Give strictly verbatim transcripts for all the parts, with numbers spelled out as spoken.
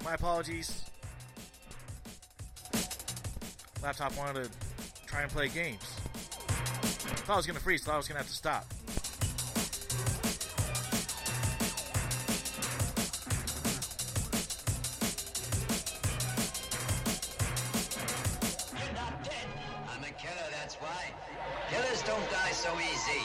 My apologies. Laptop wanted to try and play games. I thought I was going to freeze. Thought I was going to have to stop. You're not dead. I'm a killer, that's why. Killers don't die so easy.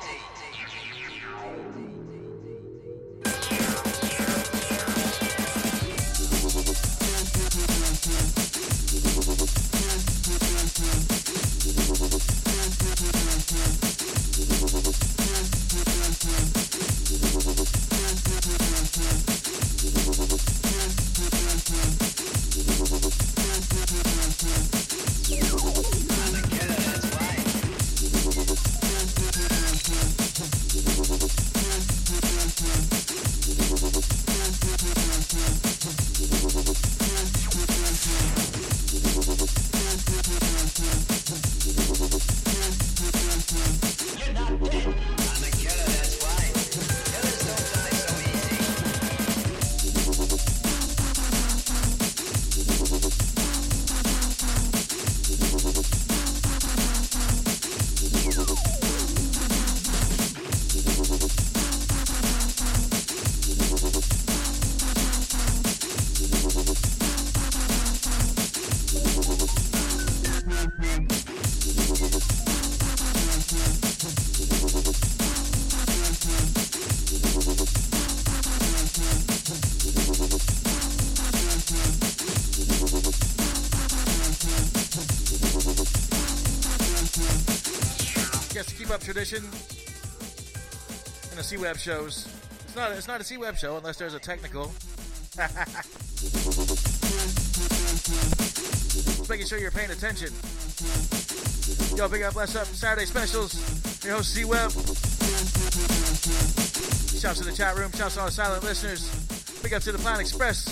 Tradition in the C-Web shows. It's not it's not a C-Web show unless there's a technical. Just making sure you're paying attention. Yo, big up, bless up, Saturday specials. Your host C-Web. Shouts to the chat room. Shouts to all the silent listeners. Big up to the Planet Express.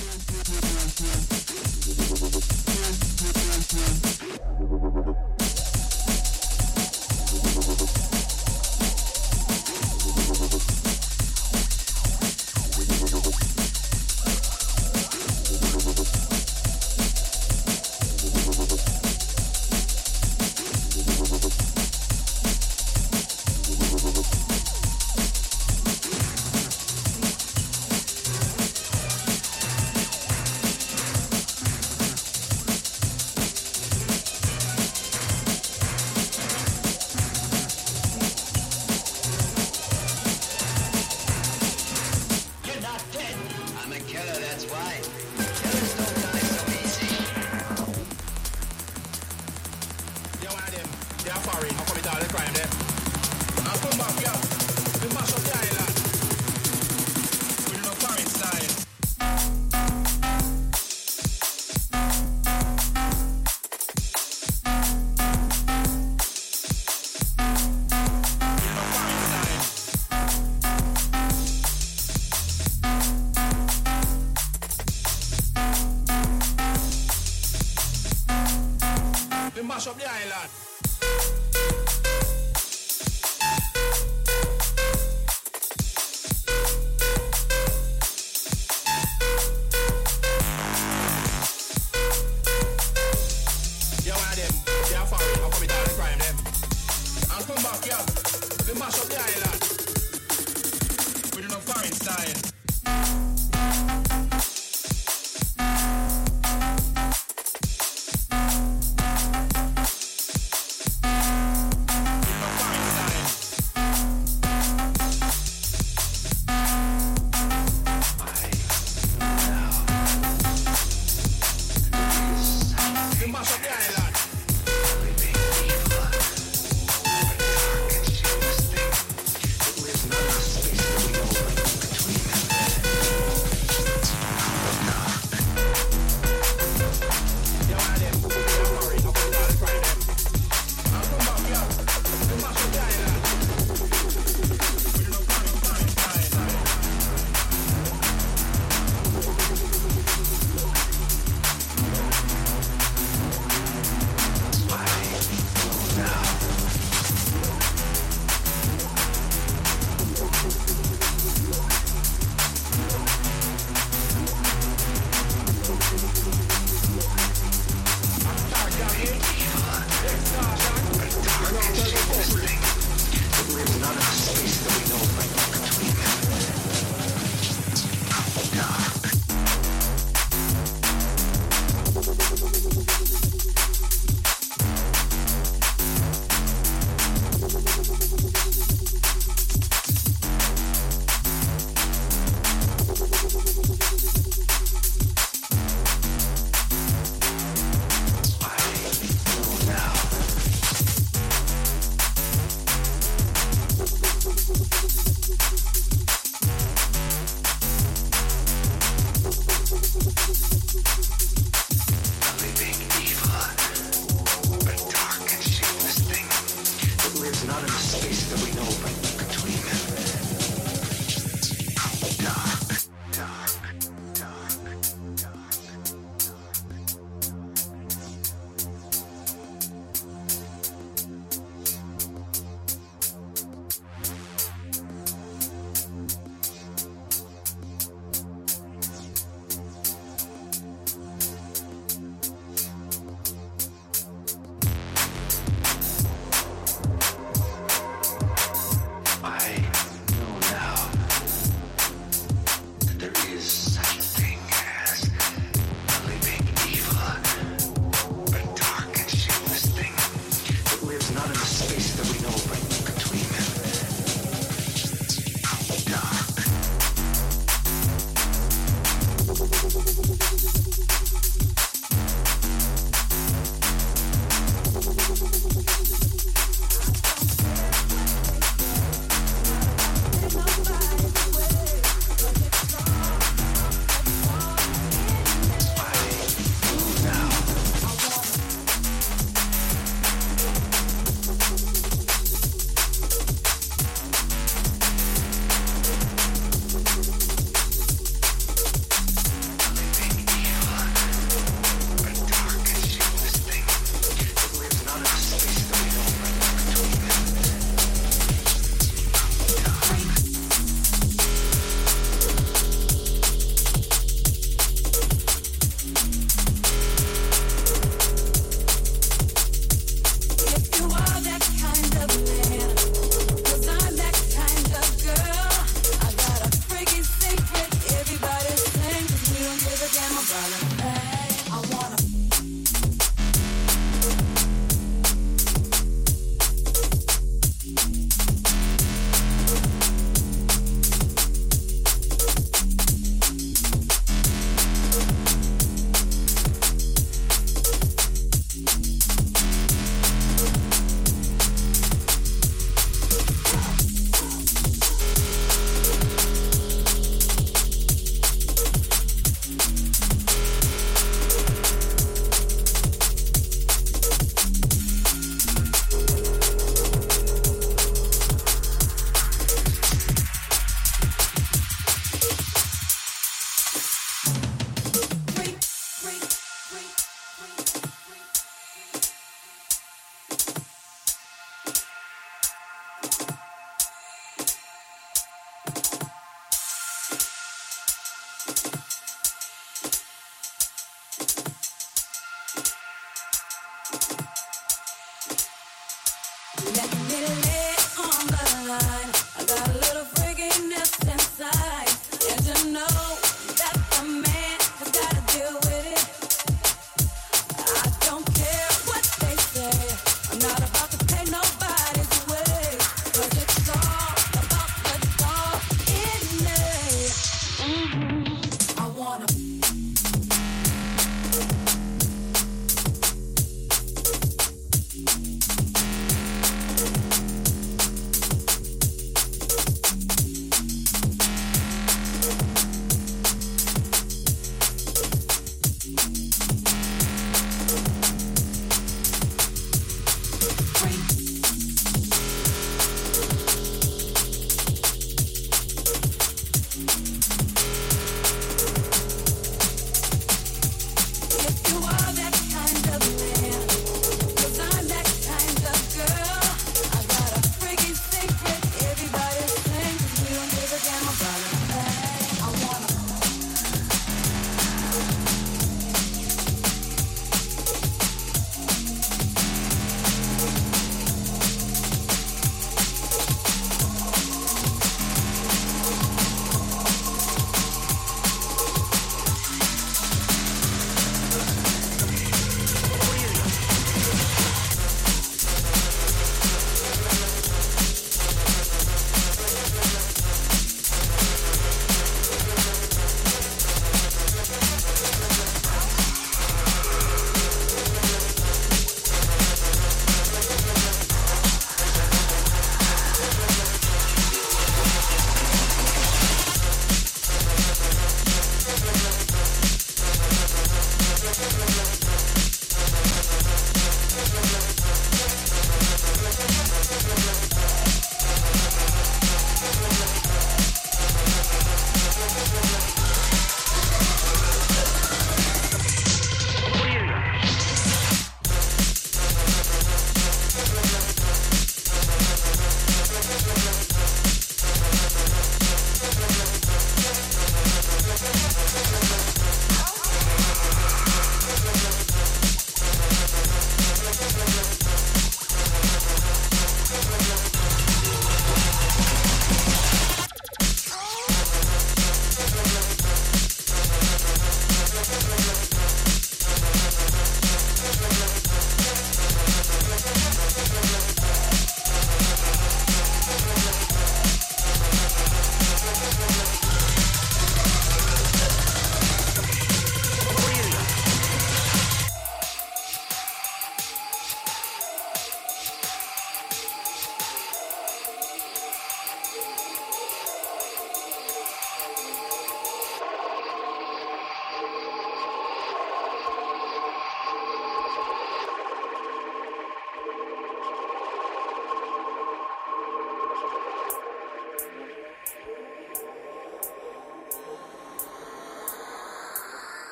Between us.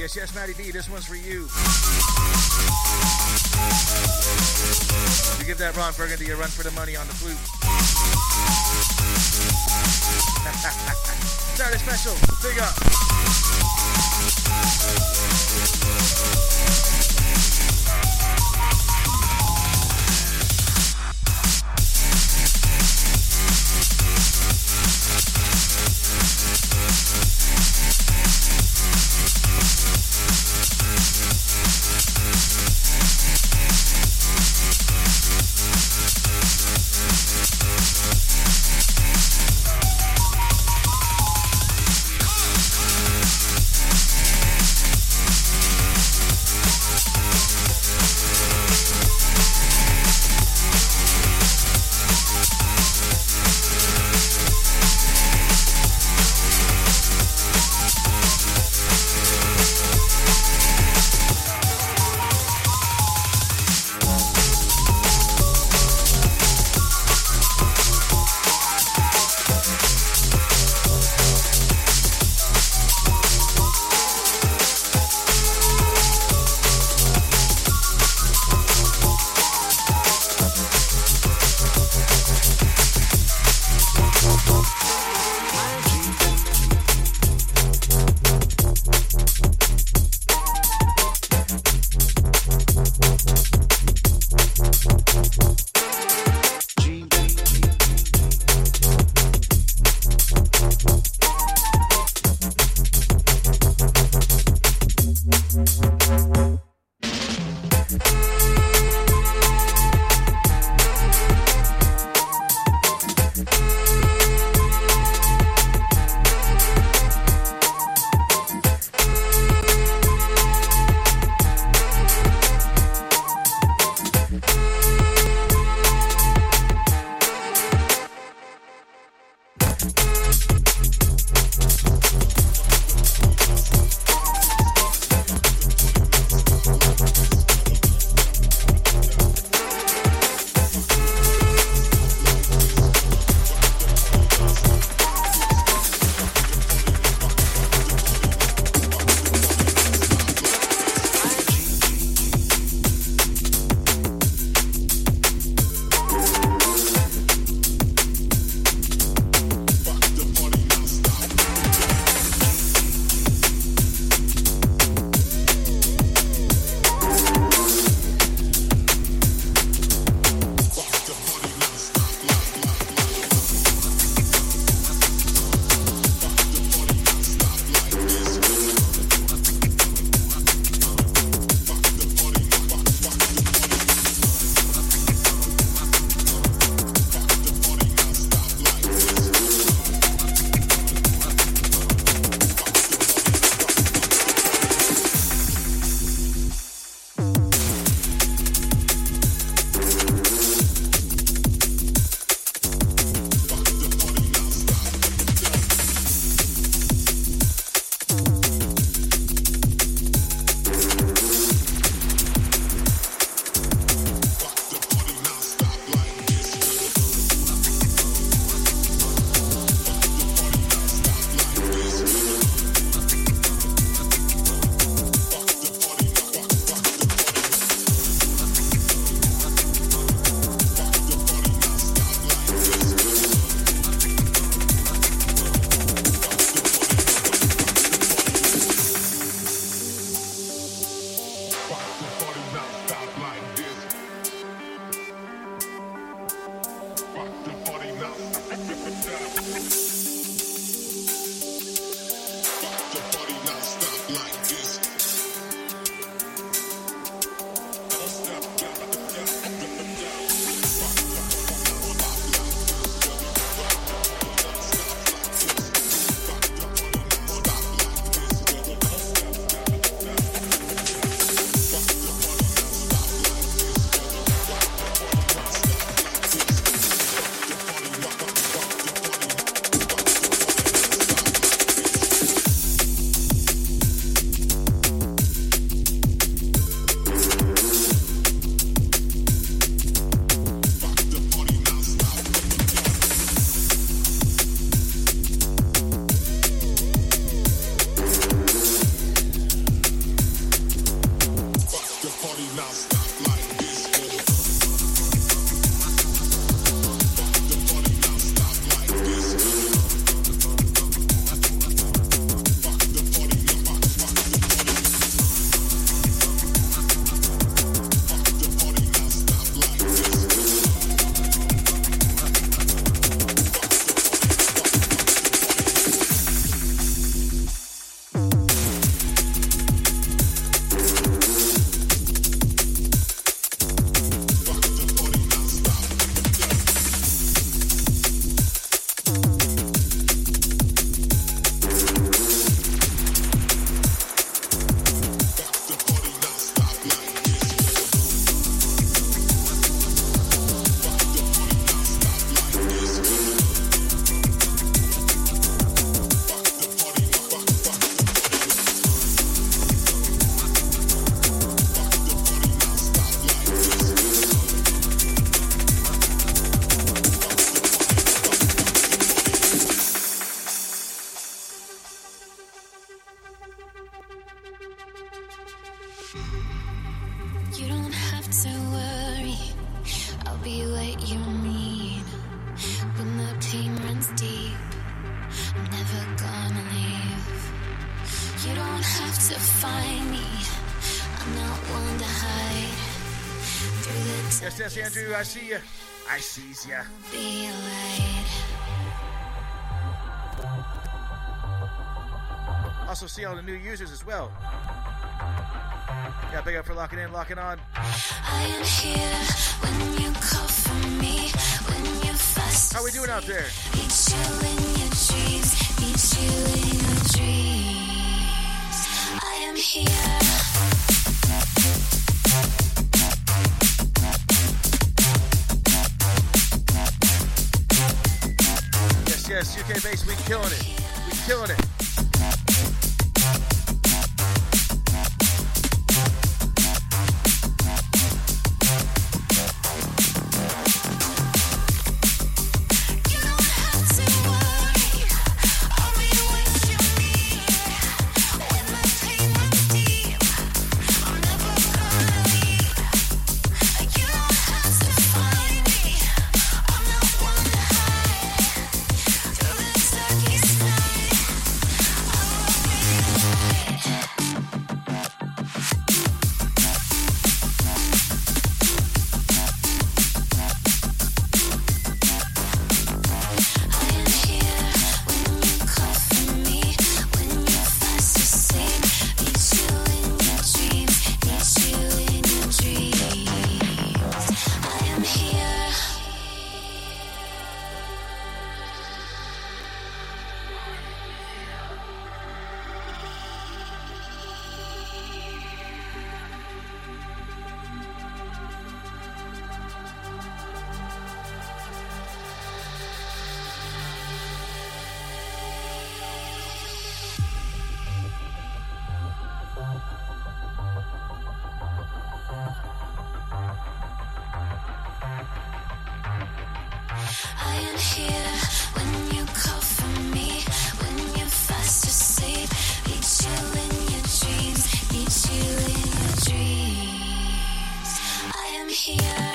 Yes, yes, Matty B, this one's for you. You give that Ron Burgundy a run for the money on the flute. Saturday special, big up. have to worry, I'll be what you need. When the pain runs deep, I'm never gonna leave. You don't have to find me, I'm not one to hide. Through the Yes, yes, Andrew, I see you. I sees ya. be alright. Also see all the new users as well. Yeah, big up for locking in, locking on. I am here when you call for me, when you fast. How we doing out there? Meet you in your dreams, meet you in your dreams. I am here. Yes, yes, U K bass, we killing it. We killing it. You don't have to worry, I'll be what you need. When the pain runs deep, I'm never gonna leave. You don't have to find me, I'm not one to hide. Through the darkest night, I will be alright. I am here when you call for me, when you're fast asleep. Meet you in your dreams, meet you in your dreams. I am here. I am here when you call for me, when you're fast asleep. Meet you in your dreams, meet you in your dreams. I am here.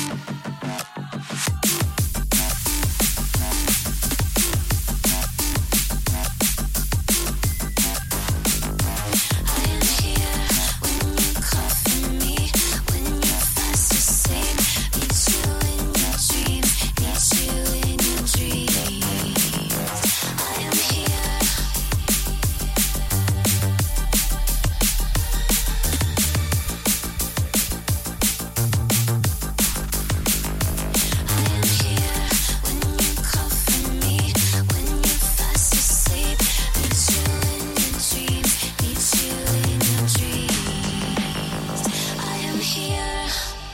I am here when you call for me, when you're fast asleep. Meet you in your dreams, meet you in your dreams. I am here. I am here when you call for me, when you're fast asleep. Meet you in your dreams, meet you in your dreams. I am here.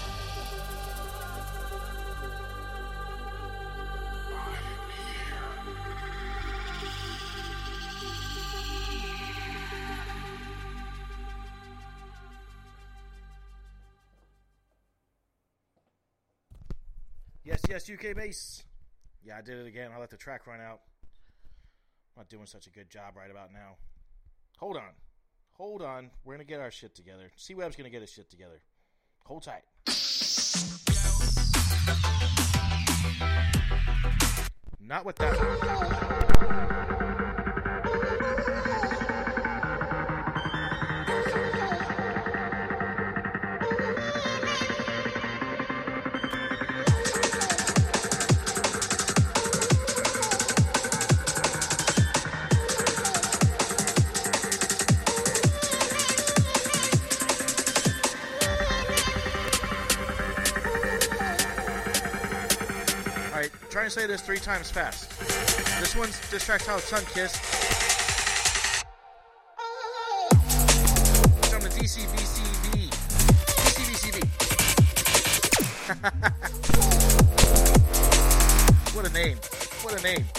Yes, yes, U K bass. Yeah, I did it again. I'll let the track run out. I'm not doing such a good job right about now. Hold on. Hold on. We're going to get our shit together. C-Web's going to get his shit together. Hold tight. Not with that one. Alright, trying to say this three times fast. This one's this track's called Sun Kiss. From the D C B C B. D C B C B. What a name. What a name.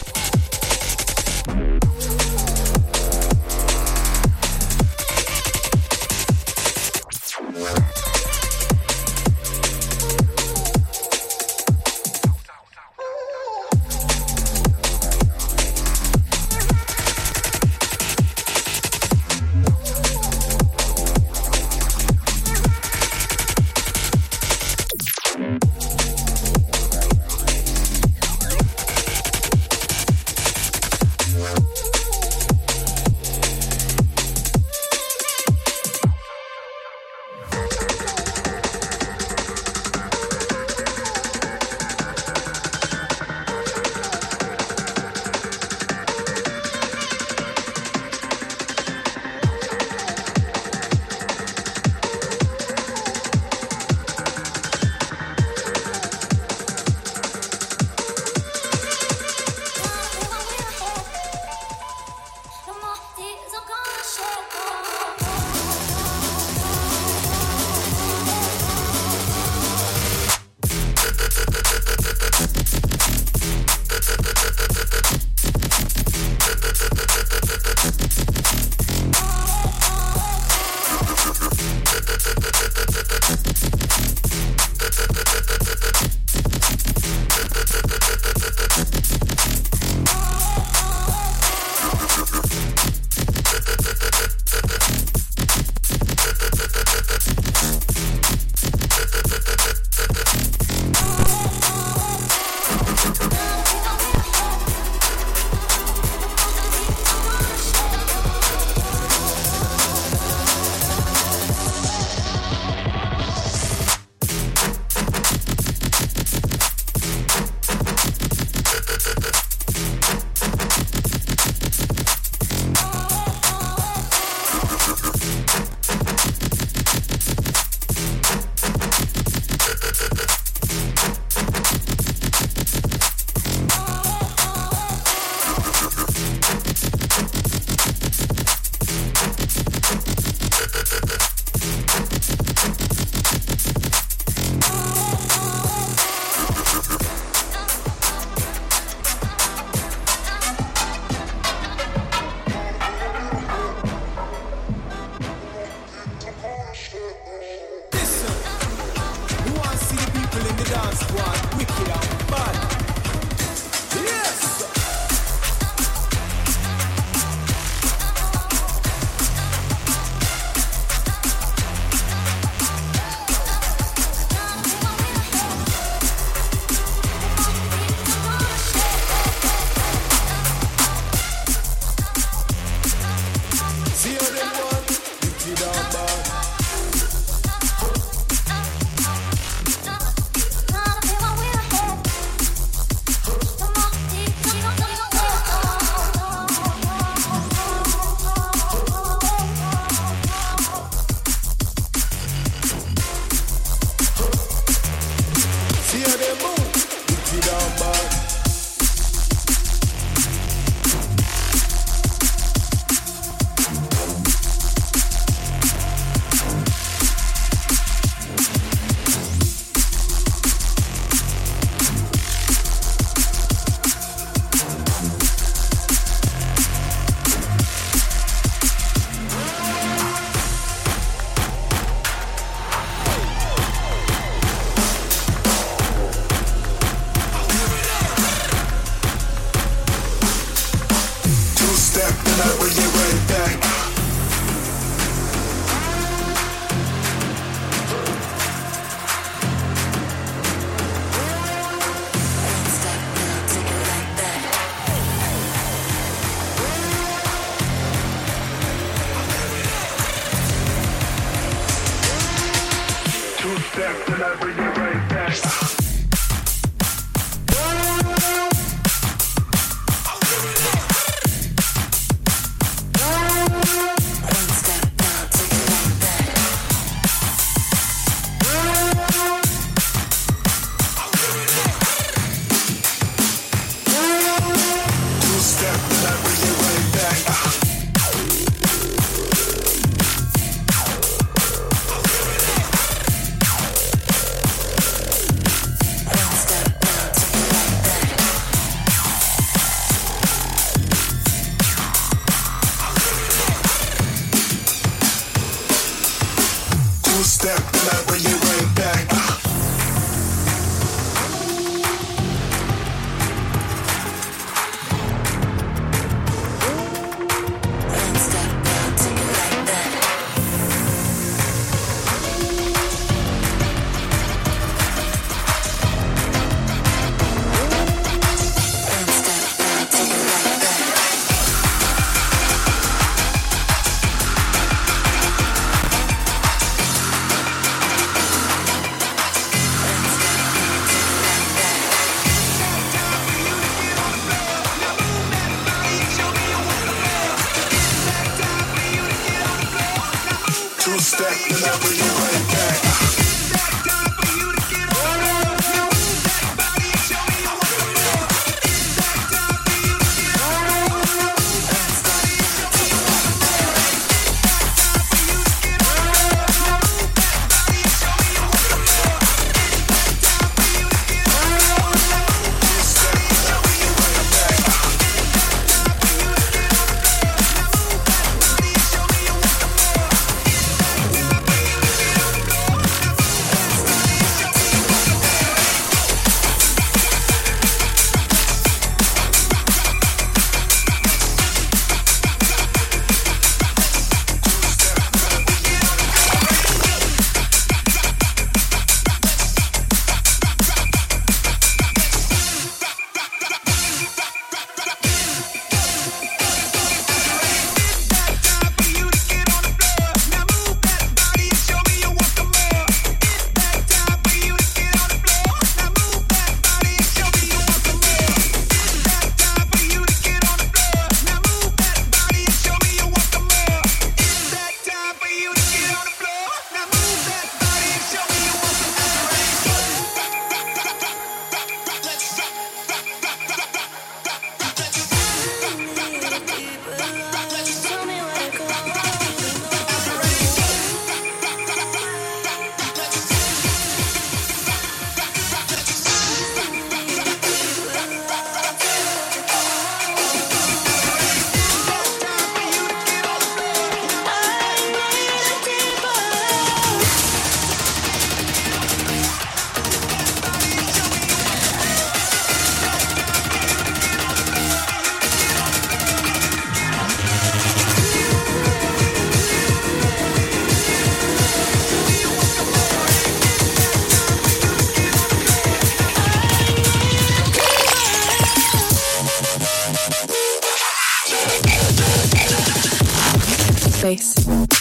Space.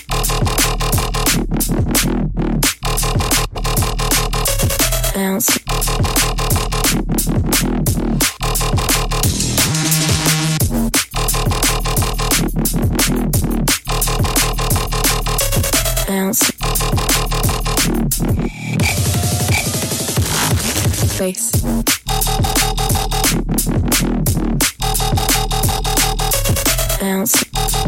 Bounce. Bounce. Space. Bounce.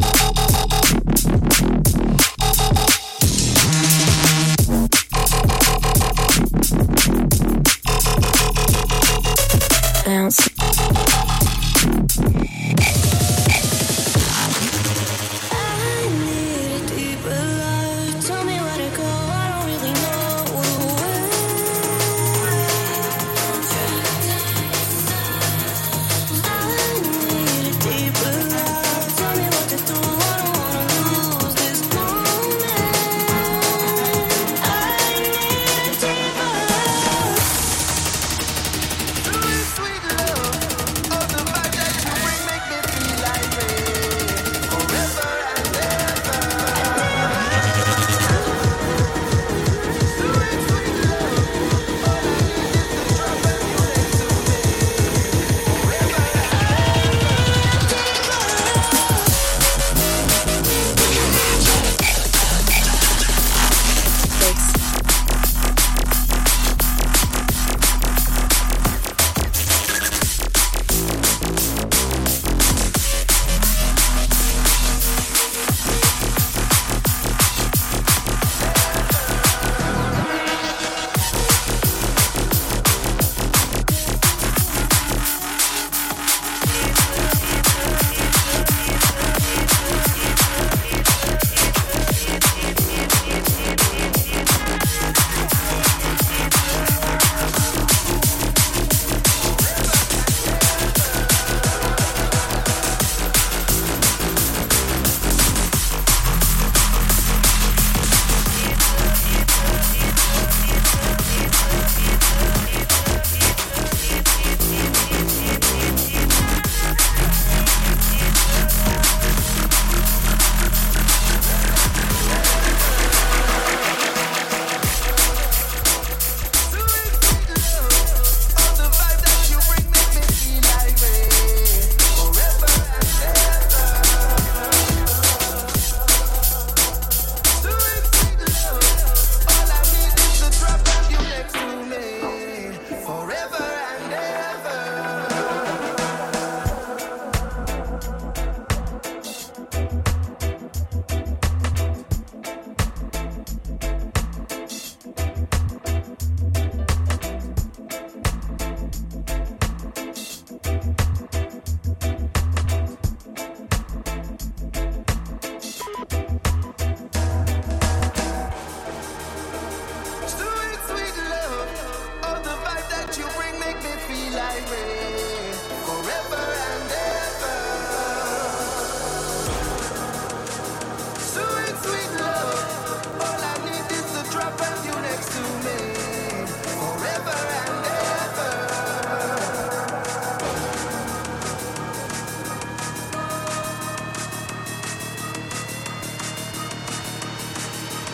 Bounce. I need a deeper love. Tell me where to go. I don't really know.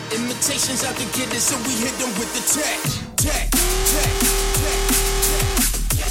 Imitations out to get it, so we hit them with the tech, tech, tech, tech, tech,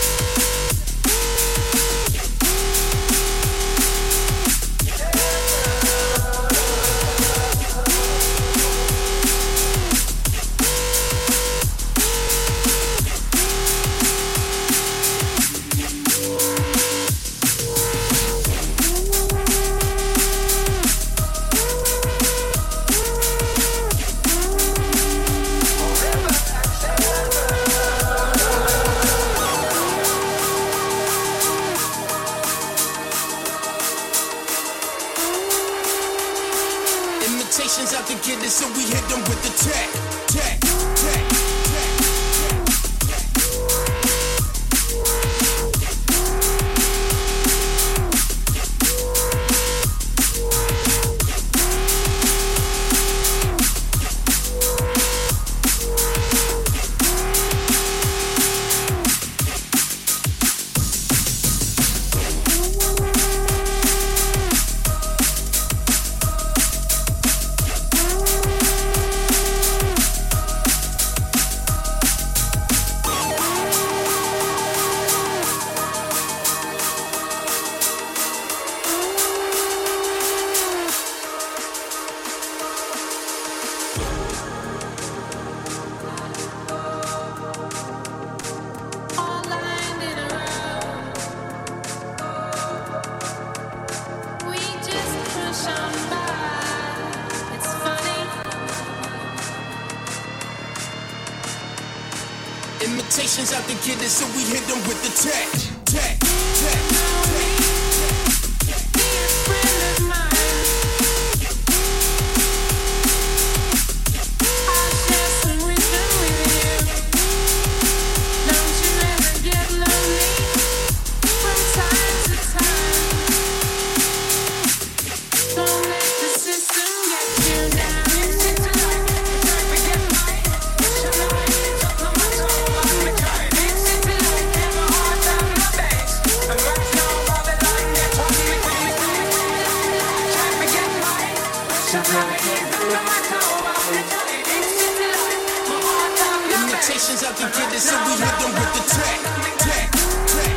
Imitations out to get it, so we hit them with the tech, tech, tech, Imitations out to get it, so we hit them with the tech, tech, tech, Imitations out to get it, so we hit them with the tech, tech, tech.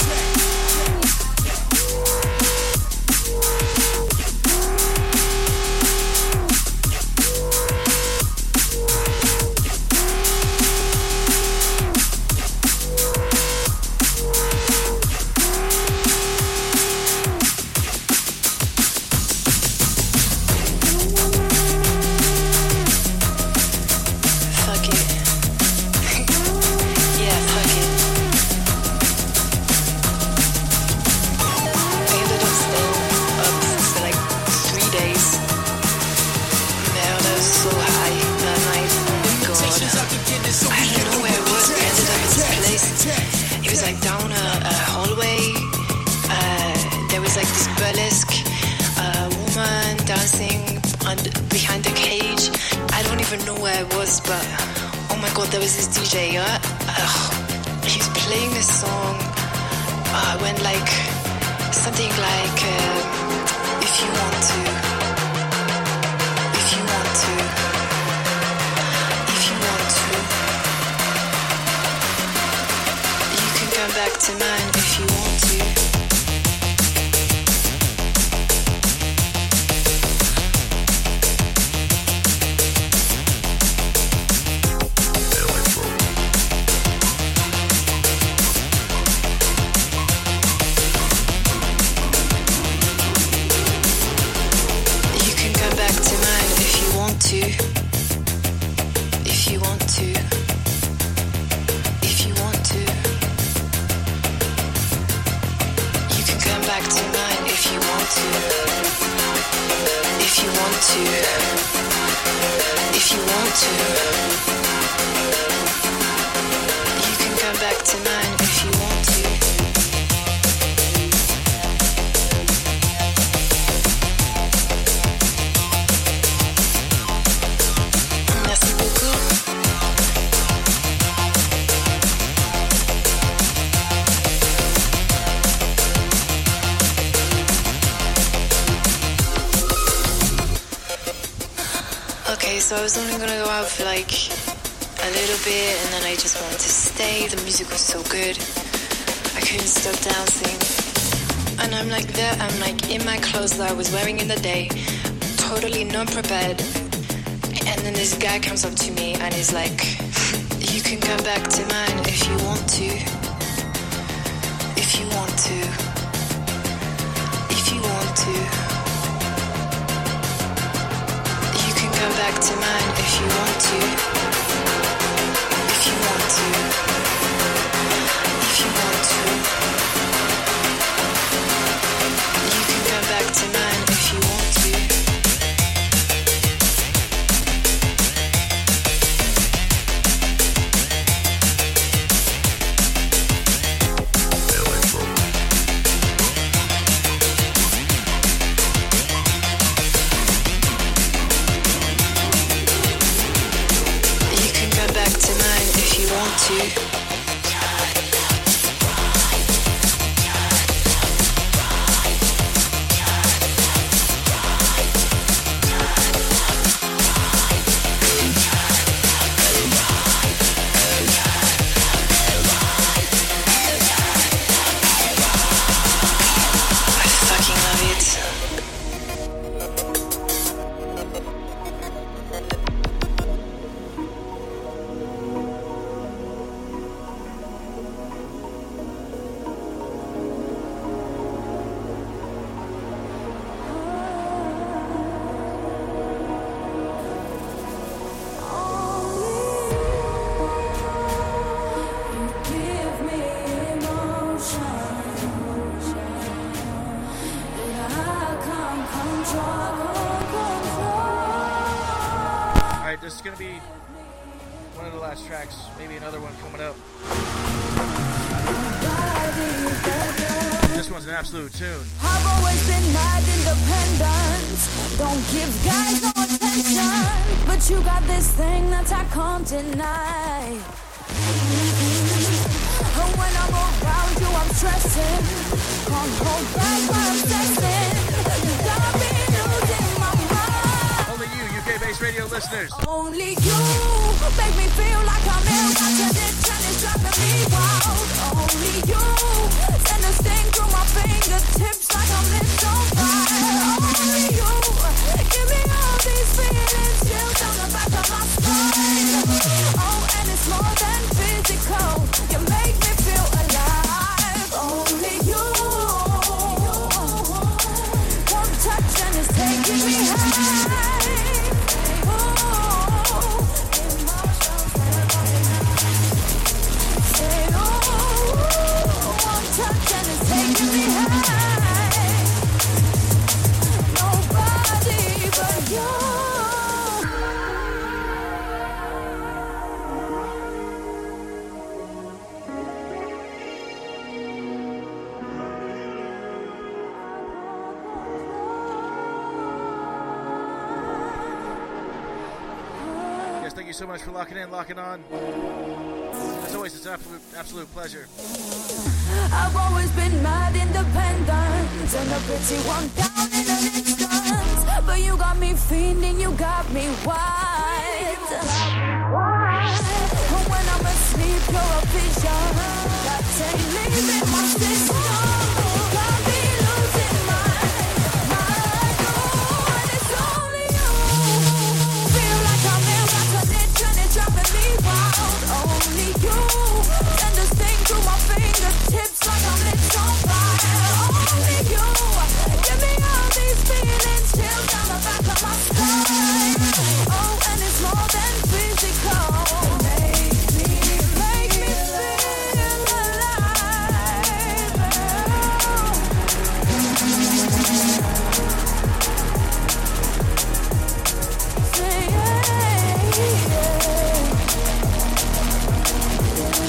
Fuck it. Yeah, fuck it. I ended up staying up for like three days. Man, I was so high that night. God. I don't know where it was, but I ended up in this place. It was like down a, a hallway. Uh, there was like this burlesque uh, woman dancing on, behind the cage. I don't even know where I was, but oh my god, there was this D J. Uh, uh, he was playing this song uh, when like something like uh, if you want to, if you want to, if you want to, you can come back to mine if you want to. To, if you want to, if you want to, you can come back to mine if you want to, if you want to, if you want to, you can come back to mine if you want to. Okay, so I was only gonna go out for like a little bit and then I just wanted to stay. The music was so good. I couldn't stop dancing. And I'm like there, I'm like in my clothes that I was wearing in the day, totally not prepared. And then this guy comes up to me and he's like, you can come back to mine if you want to. If you want to. If you want to. You can come back to mine if you want to. If you want to. If you want to. You can come back to mine if you want to. To. This is going to be one of the last tracks, maybe another one coming up. This one's an absolute tune. I've always been mad independent. Don't give guys no attention, but you got this thing that I can't deny. And when I'm around you, I'm stressing. Can't hold back my obsessing. You got me losing my mind. Only you, U K-based radio listeners. Only you make me feel like I'm ill. Got to ditch and it's driving me wild. Only you send a sting through my fingertips like I'm lit on fire. Only you give me all these feelings, chills down the back of my spine. Oh, and it's more than physical. You make me feel alive. Only you. One touch and it's taking me high. Thank you so much for locking in, locking on. As always, it's an absolute, absolute pleasure. I've always been mad independent and a pretty one down in an instant. But you got me fiending, you got me wild. And when I'm asleep, you're a vision that ain't leaving my system. Got me losing my mind. Oh, and it's only you. Feel like I'm ill, got a ditch and it's driving me wild. Only you send a sting through my fingertips like I'm lit on fire. Only you give me all these feelings, chills down the back of my spine. Oh, and it's more than physical. Make me, make me feel alive. Say yeah, yeah.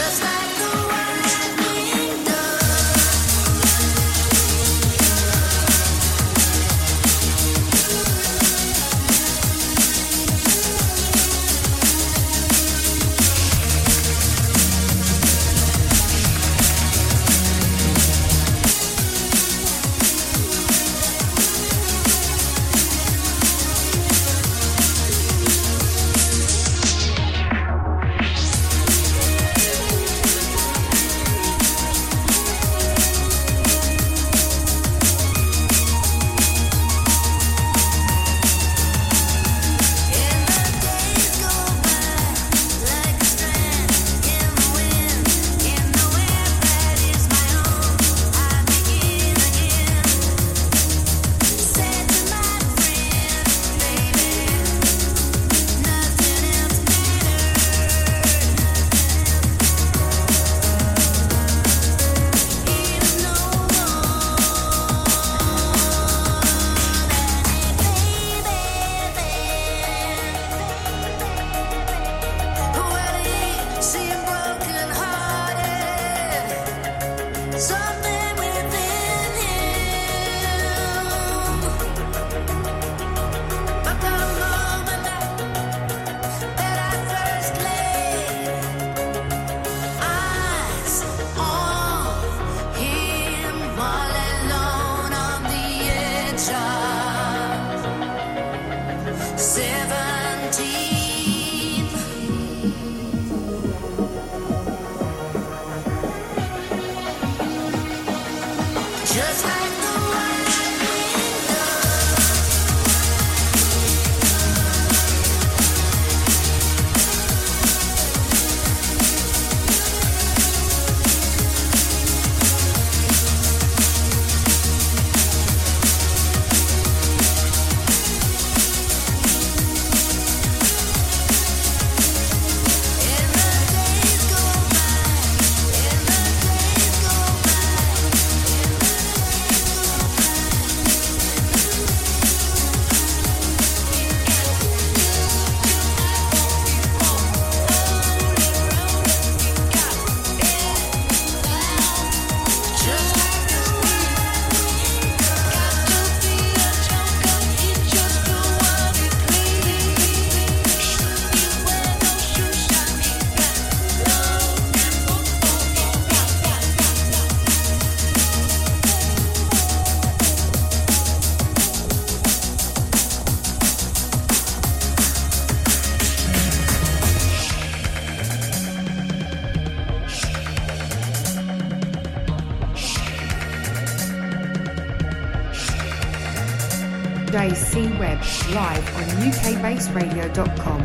Today's C-Web live on U K based radio dot com.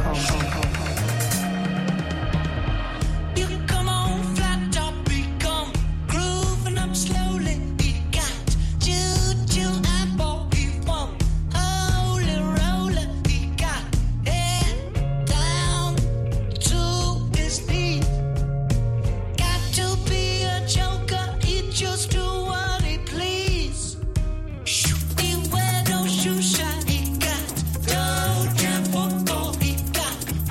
He got, don't jump for, he got.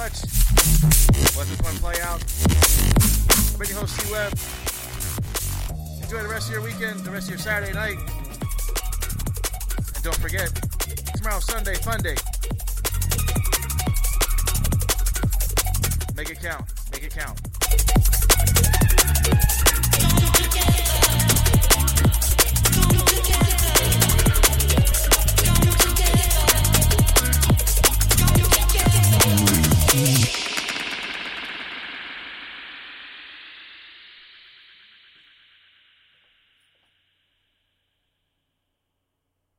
much. Let this one play out. I've been your host, C-Web. Enjoy the rest of your weekend, the rest of your Saturday night. And don't forget, tomorrow's Sunday, fun day. Make it count. Make it count.